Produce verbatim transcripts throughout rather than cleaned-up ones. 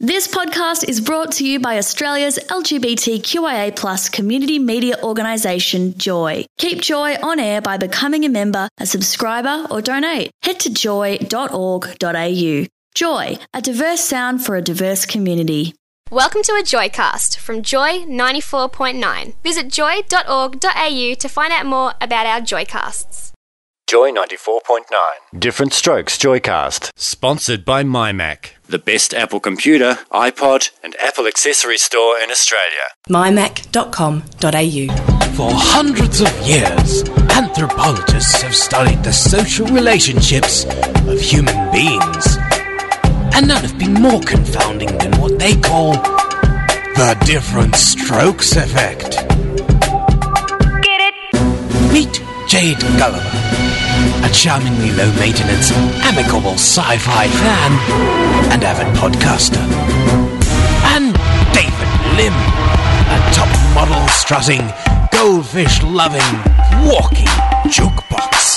This podcast is brought to you by Australia's L G B T Q I A plus community media organisation, Joy. Keep Joy on air by becoming a member, a subscriber or donate. Head to joy dot org dot a u. Joy, a diverse sound for a diverse community. Welcome to a Joycast from Joy ninety-four point nine. Visit joy dot org dot a u to find out more about our Joycasts. Joy ninety-four point nine. Different Strokes Joycast. Sponsored by MyMac, The best Apple computer, iPod and Apple accessory store in Australia. my mac dot com dot a u. For hundreds of years, anthropologists have studied the social relationships of human beings. And none have been more confounding than what they call the different strokes effect. Get it? Meet Jade Gulliver, a charmingly low-maintenance, amicable sci-fi fan and avid podcaster. And David Lim, a top-model strutting, goldfish-loving, walking jukebox.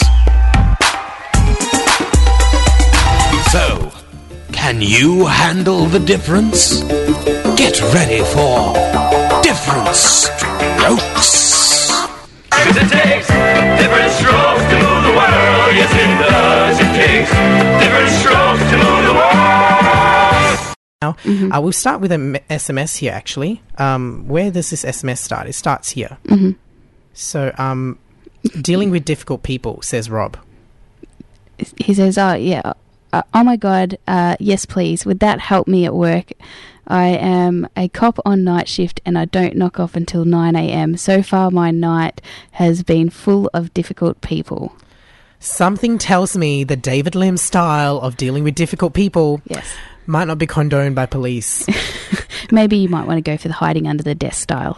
So, can you handle the difference? Get ready for Different Strokes. It takes different strokes to move the world. Yes, it does. It takes different strokes to move the world. Now, mm-hmm. uh, we'll start with an S M S here, actually. Um, where does this S M S start? It starts here. Mm-hmm. So, um, dealing with difficult people, says Rob. He says, oh, yeah, uh, oh my God, uh, yes, please. Would that help me at work? I am a cop on night shift and I don't knock off until nine a.m. So far, my night has been full of difficult people. Something tells me the David Lim style of dealing with difficult people yes. might not be condoned by police. Maybe you might want to go for the hiding under the desk style.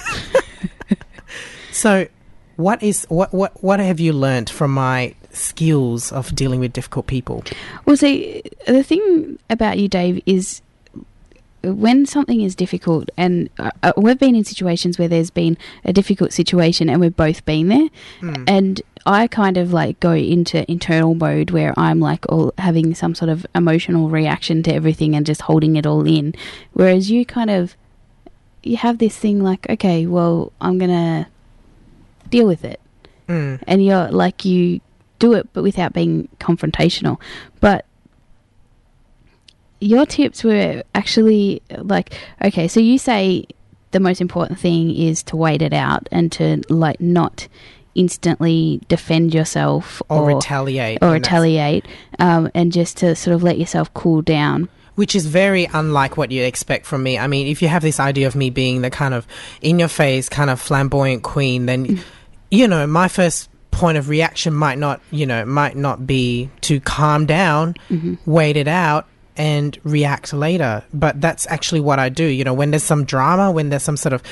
So, what is what, what what have you learnt from my skills of dealing with difficult people? Well, see, the thing about you, Dave, is when something is difficult, and uh, we've been in situations where there's been a difficult situation and we've both been there, mm. and I kind of like go into internal mode where I'm like all having some sort of emotional reaction to everything and just holding it all in, whereas you kind of, you have this thing like, okay, well, I'm going to deal with it. Mm. And you're like, you do it, but without being confrontational. But your tips were actually like, okay, so you say the most important thing is to wait it out and to like not instantly defend yourself or, or retaliate or retaliate um, and just to sort of let yourself cool down. Which is very unlike what you expect from me. I mean, if you have this idea of me being the kind of in-your-face kind of flamboyant queen, then, mm. you know, my first point of reaction might not, you know, might not be to calm down, mm-hmm. wait it out, and react later. But that's actually what I do. You know, when there's some drama, when there's some sort of,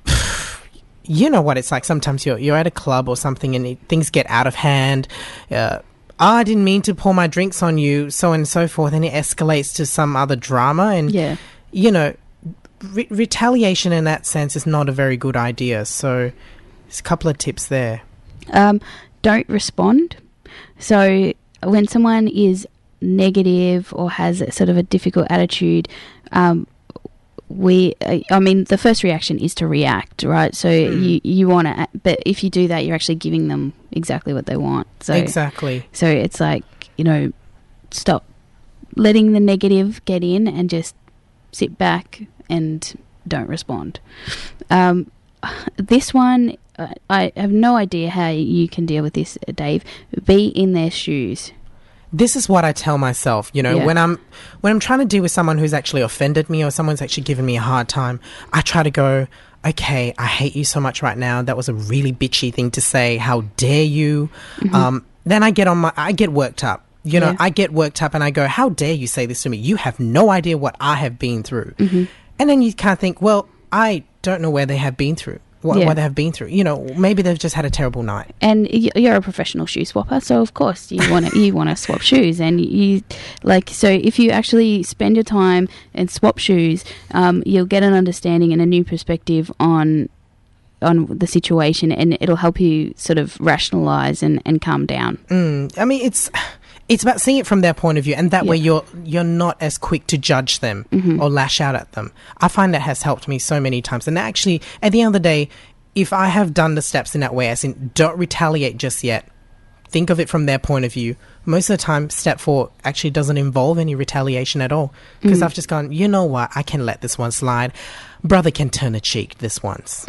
you know what it's like. Sometimes you're you're at a club or something and it, things get out of hand. Uh, oh, I didn't mean to pour my drinks on you, so on and so forth, and it escalates to some other drama. And, yeah. you know, re- retaliation in that sense is not a very good idea. So there's a couple of tips there. Um, don't respond. So when someone is negative or has a sort of a difficult attitude, um, we, uh, I mean, the first reaction is to react, right? So mm. you, you want to, but if you do that, you're actually giving them exactly what they want. So exactly. So it's like, you know, stop letting the negative get in and just sit back and don't respond. Um, this one, uh, I have no idea how you can deal with this, Dave. Be in their shoes. This is what I tell myself, you know, yeah. when I'm when I'm trying to deal with someone who's actually offended me or someone's actually given me a hard time, I try to go, okay, I hate you so much right now. That was a really bitchy thing to say. How dare you? Mm-hmm. Um, then I get on my, I get worked up. You know, yeah. I get worked up and I go, how dare you say this to me? You have no idea what I have been through. Mm-hmm. And then you can't think, well, I don't know where they have been through. What, yeah. what they have been through, you know, maybe they've just had a terrible night. And you're a professional shoe swapper, so of course you want to you want to swap shoes, and you like so if you actually spend your time and swap shoes, um, you'll get an understanding and a new perspective on on the situation, and it'll help you sort of rationalize and, and calm down. Mm, I mean, it's It's about seeing it from their point of view, and that Yeah. way you're you're not as quick to judge them Mhm. or lash out at them. I find that has helped me so many times. And actually, at the end of the day, if I have done the steps in that way, as in don't retaliate just yet, think of it from their point of view. Most of the time, step four actually doesn't involve any retaliation at all, because Mm. I've just gone, you know what, I can let this one slide. Brother can turn a cheek this once.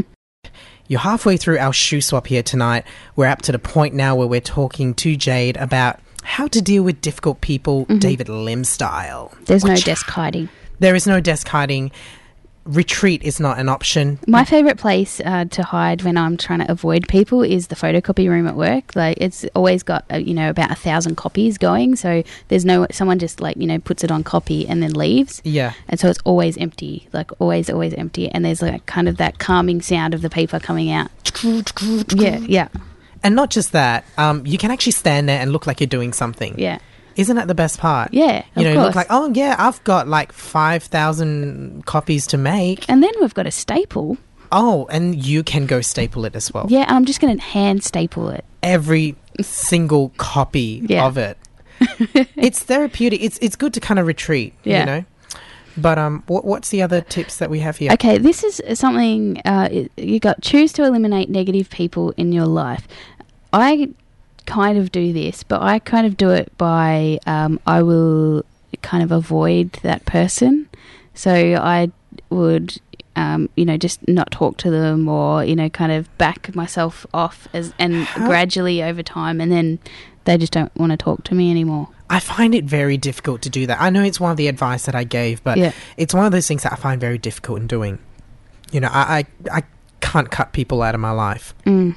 You're halfway through our shoe swap here tonight. We're up to the point now where we're talking to Jade about how to deal with difficult people, Mhm. David Lim style. There's no Watch- desk hiding. There is no desk hiding. Retreat is not an option. My favourite place uh, to hide when I'm trying to avoid people is the photocopy room at work. Like, it's always got uh, you know about a thousand copies going, so there's no someone just like you know puts it on copy and then leaves. Yeah. And so it's always empty, like always, always empty. And there's like kind of that calming sound of the paper coming out. Yeah, yeah, And not just that, um, you can actually stand there and look like you're doing something. yeah. Isn't that the best part? Yeah, You of know, course. look like, oh, yeah, I've got like five thousand copies to make. And then we've got a staple. Oh, and you can go staple it as well. Yeah, and I'm just going to hand staple it. Every single copy Yeah. of it. It's therapeutic. It's it's good to kind of retreat, Yeah. you know. But um, what, what's the other tips that we have here? Okay, this is something uh, it- you got. Choose to eliminate negative people in your life. I kind of do this, but I kind of do it by um, I will kind of avoid that person. So I would, um, you know, just not talk to them, or you know, kind of back myself off as and How- gradually over time, and then they just don't want to talk to me anymore. I find it very difficult to do that. I know it's one of the advice that I gave, but Yeah. it's one of those things that I find very difficult in doing. You know, I I, I can't cut people out of my life. Mm.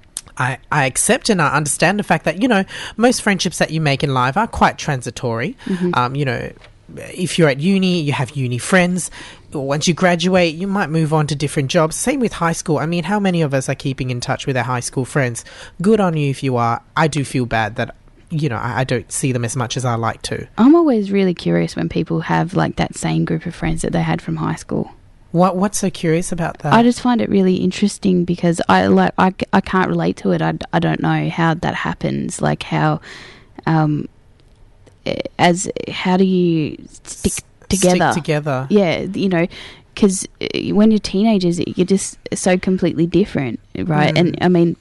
I, I accept and I understand the fact that, you know, most friendships that you make in life are quite transitory. Mhm. Um, you know, if you're at uni, you have uni friends. Once you graduate, you might move on to different jobs. Same with high school. I mean, how many of us are keeping in touch with our high school friends? Good on you if you are. I do feel bad that, you know, I, I don't see them as much as I like to. I'm always really curious when people have like that same group of friends that they had from high school. What What's so curious about that? I just find it really interesting because I like I, I can't relate to it. I, I don't know how that happens. Like how, um, eh, as how do you stick together? Stick together. Yeah, you know, because when you're teenagers, you're just so completely different, right? Mm. And I mean,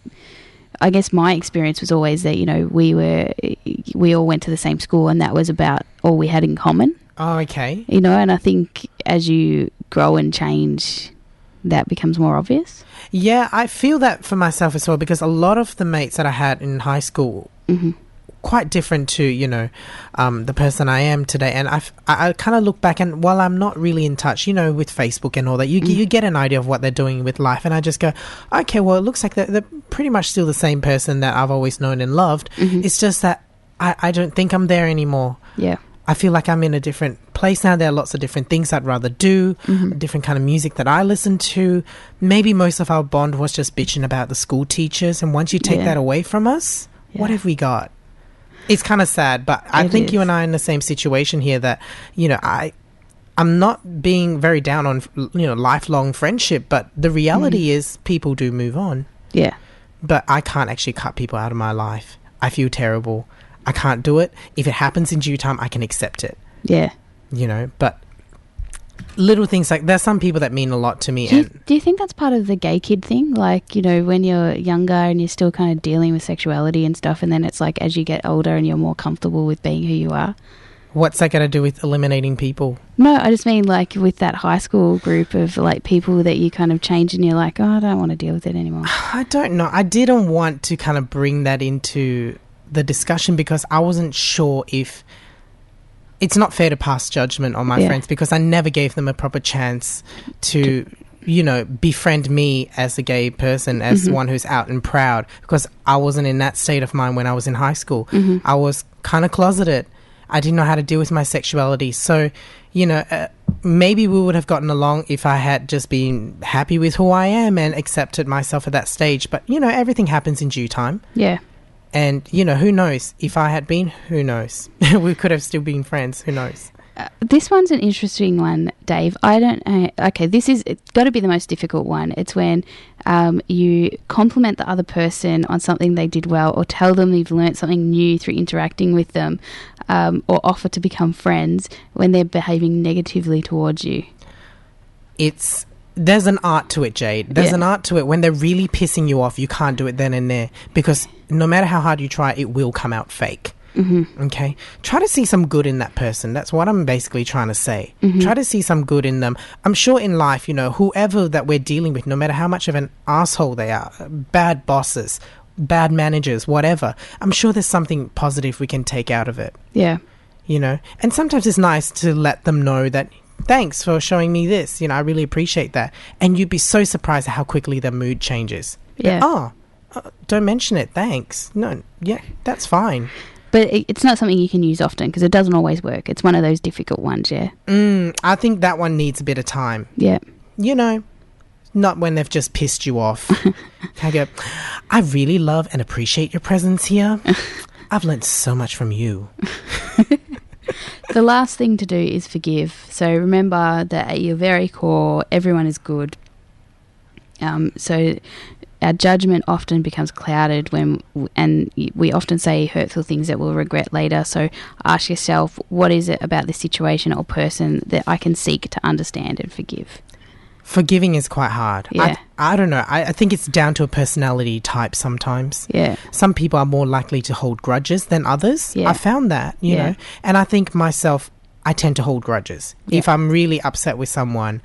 I guess my experience was always that you know we were we all went to the same school, and that was about all we had in common. Oh, okay. You know, and I think as you grow and change, that becomes more obvious. Yeah, I feel that for myself as well, because a lot of the mates that I had in high school, Mm-hmm. quite different to, you know, um, the person I am today. And I've, I, I kind of look back, and while I'm not really in touch, you know, with Facebook and all that, you, Mm. you get an idea of what they're doing with life. And I just go, okay, well, it looks like they're, they're pretty much still the same person that I've always known and loved. Mhm. It's just that I, I don't think I'm there anymore. Yeah. I feel like I'm in a different place now. There are lots of different things I'd rather do, Mhm. different kind of music that I listen to. Maybe most of our bond was just bitching about the school teachers. And once you take Yeah. that away from us, what Yeah. have we got? It's kind of sad, but I It think you is. and I are in the same situation here that, you know, I, I'm not being very down on, you know, lifelong friendship, but the reality Mm. is people do move on. Yeah. But I can't actually cut people out of my life. I feel terrible. I can't do it. If it happens in due time, I can accept it. Yeah. You know, but little things like, there's some people that mean a lot to me. Do you, And do you think that's part of the gay kid thing? Like, you know, when you're younger and you're still kind of dealing with sexuality and stuff, and then it's like as you get older and you're more comfortable with being who you are. what's that got to do with eliminating people? No, I just mean like with that high school group of like people that you kind of change and you're like, oh, I don't want to deal with it anymore. I don't know. I didn't want to kind of bring that into the discussion because I wasn't sure if it's not fair to pass judgment on my Yeah. friends, because I never gave them a proper chance to, you know, befriend me as a gay person, as Mhm. one who's out and proud, because I wasn't in that state of mind when I was in high school. Mhm. I was kind of closeted. I didn't know how to deal with my sexuality. So, you know, uh, maybe we would have gotten along if I had just been happy with who I am and accepted myself at that stage. But, you know, everything happens in due time. Yeah. And, you know, who knows? If I had been, who knows? We could have still been friends. Who knows? Uh, this one's an interesting one, Dave. I don't. Uh, okay, this is it's got to be the most difficult one. It's when um, you compliment the other person on something they did well, or tell them you've learnt something new through interacting with them, um, or offer to become friends when they're behaving negatively towards you. It's there's an art to it, Jade. There's Yeah. an art to it. When they're really pissing you off, you can't do it then and there, because no matter how hard you try, it will come out fake. Mm-hmm. Okay, try to see some good in that person. That's what I'm basically trying to say. Mm-hmm. Try to see some good in them. I'm sure in life, you know, whoever that we're dealing with, no matter how much of an asshole they are, bad bosses, bad managers, whatever, I'm sure there's something positive we can take out of it. Yeah. You know, and sometimes it's nice to let them know that, thanks for showing me this, you know, I really appreciate that. And you'd be so surprised at how quickly their mood changes. Yeah. Oh, uh, don't mention it, thanks. No, yeah, that's fine. But it, it's not something you can use often because it doesn't always work. It's one of those difficult ones, yeah. Mm, I think that one needs a bit of time. Yeah. You know, not when they've just pissed you off. I go, I really love and appreciate your presence here. I've learnt so much from you. The last thing to do is forgive. So remember that at your very core, everyone is good. Um, so our judgment often becomes clouded when, and we often say hurtful things that we'll regret later. So ask yourself, what is it about this situation or person that I can seek to understand and forgive? Forgiving is quite hard. Yeah. I, I don't know. I, I think it's down to a personality type sometimes. Yeah. Some people are more likely to hold grudges than others. Yeah. I found that, you Yeah. know. And I think myself, I tend to hold grudges. Yeah. If I'm really upset with someone,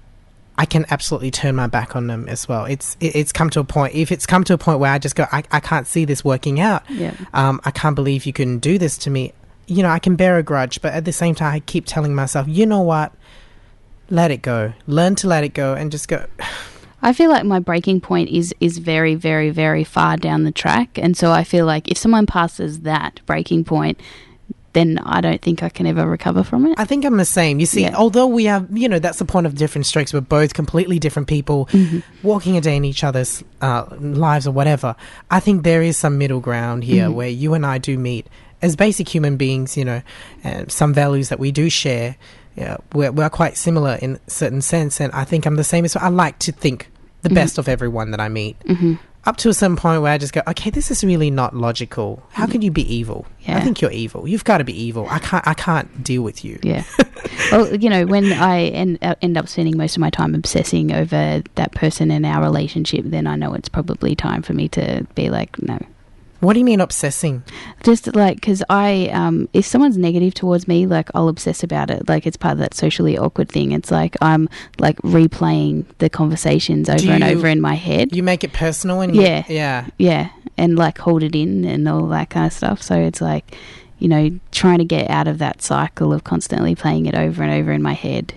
I can absolutely turn my back on them as well. It's it, it's come to a point. If it's come to a point where I just go, I, I can't see this working out. Yeah. Um, I can't believe you can do this to me. You know, I can bear a grudge, but at the same time, I keep telling myself, you know what? Let it go. Learn to let it go and just go. I feel like my breaking point is is very, very, very far down the track. And so I feel like if someone passes that breaking point, then I don't think I can ever recover from it. I think I'm the same. You see, Yeah. although we have, you know, that's the point of different strokes. We're both completely different people Mm-hmm. walking a day in each other's uh, lives or whatever. I think there is some middle ground here Mm-hmm. where you and I do meet as basic human beings, you know, and some values that we do share. Yeah, we're, we're quite similar in a certain sense. And I think I'm the same as well. I like to think the Mm-hmm. best of everyone that I meet. Mm-hmm. Up to a certain point where I just go, okay, this is really not logical. How can you be evil? Yeah. I think you're evil. You've got to be evil. I can't. I can't deal with you. Yeah. Well, you know, when I end, uh, end up spending most of my time obsessing over that person and our relationship, then I know it's probably time for me to be like, no. What do you mean obsessing? Just like, because I, um, if someone's negative towards me, like I'll obsess about it. Like it's part of that socially awkward thing. It's like I'm like replaying the conversations over Do and you- over in my head. You make it personal and Yeah. yeah. Yeah, and like hold it in and all that kind of stuff. So it's like, you know, trying to get out of that cycle of constantly playing it over and over in my head.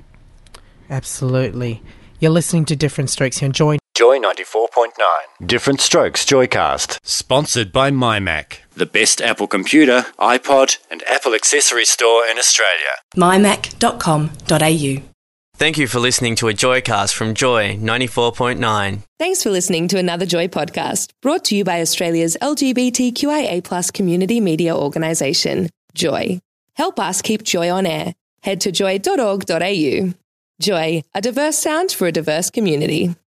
Absolutely. You're listening to Different Strokes here on Joy. Joy ninety-four point nine. Different Strokes Joycast. Sponsored by MyMac. The best Apple computer, iPod, and Apple accessory store in Australia. my mac dot com dot a u. Thank you for listening to a Joycast from Joy ninety-four point nine. Thanks for listening to another Joy podcast, brought to you by Australia's L G B T Q I A plus community media organisation, Joy. Help us keep Joy on air. Head to joy dot org dot a u. Joy, a diverse sound for a diverse community.